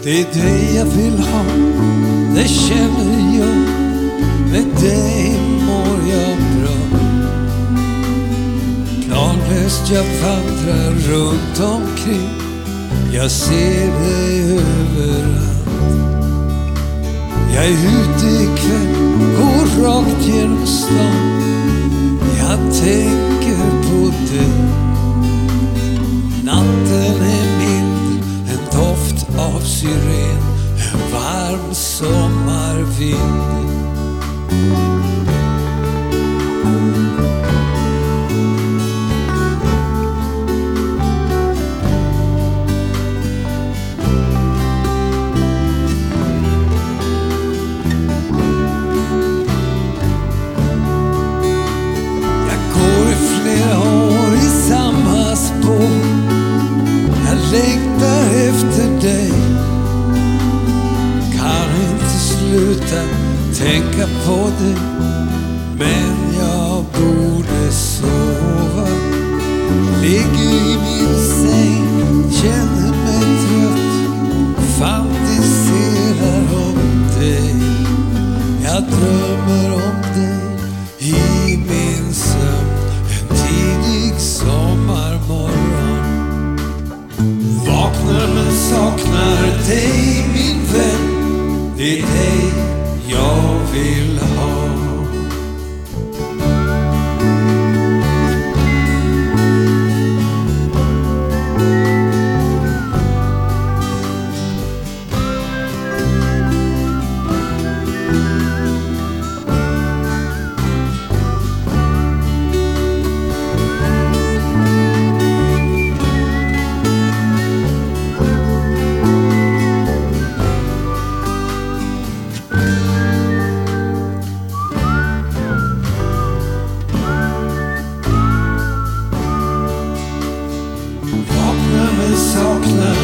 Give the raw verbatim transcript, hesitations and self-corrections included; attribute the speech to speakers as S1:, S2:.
S1: Det är dig jag vill ha, det känner jag. Med dig mår jag bra. Planlöst jag vandrar runt omkring. Jag ser dig överallt. Jag är ute ikväll, går rakt genom stan. Jag tänker på dig. Natten är mild, en doft av syren, en varm sommarvind. Längtar efter dig. Kan inte sluta tänka på dig. Men jag borde sova. Ligger i min säng, känner mig trött. Fantiserar om dig. Jag drömmer om dig i min sömn. En tidig sommarmorgon. Vaknar men saknar dig min vän. Det är dig jag vill ha. Saknar